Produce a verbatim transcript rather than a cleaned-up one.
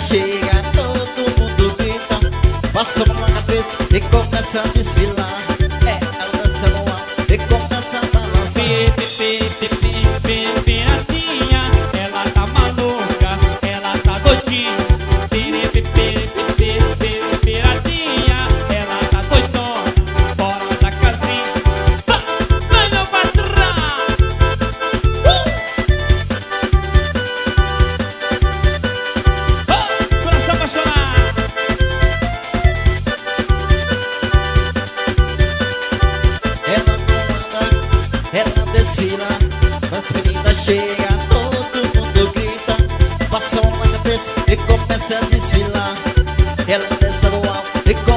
chega, todo mundo grita. Passa a mão na cabeça e começa a desfilar. É, ela dança no ar e começa a balançar. Piradinha, ela tá maluca, ela tá doidinha. Piradinha, ela tá doidona, fora da casinha. Vai meu patrão! Coração apaixonado. Ela não anda, ela desfila. As meninas chegam, todo mundo grita. Passa a mão na cabeça e começa a desfilar. Ela dança no ar e começa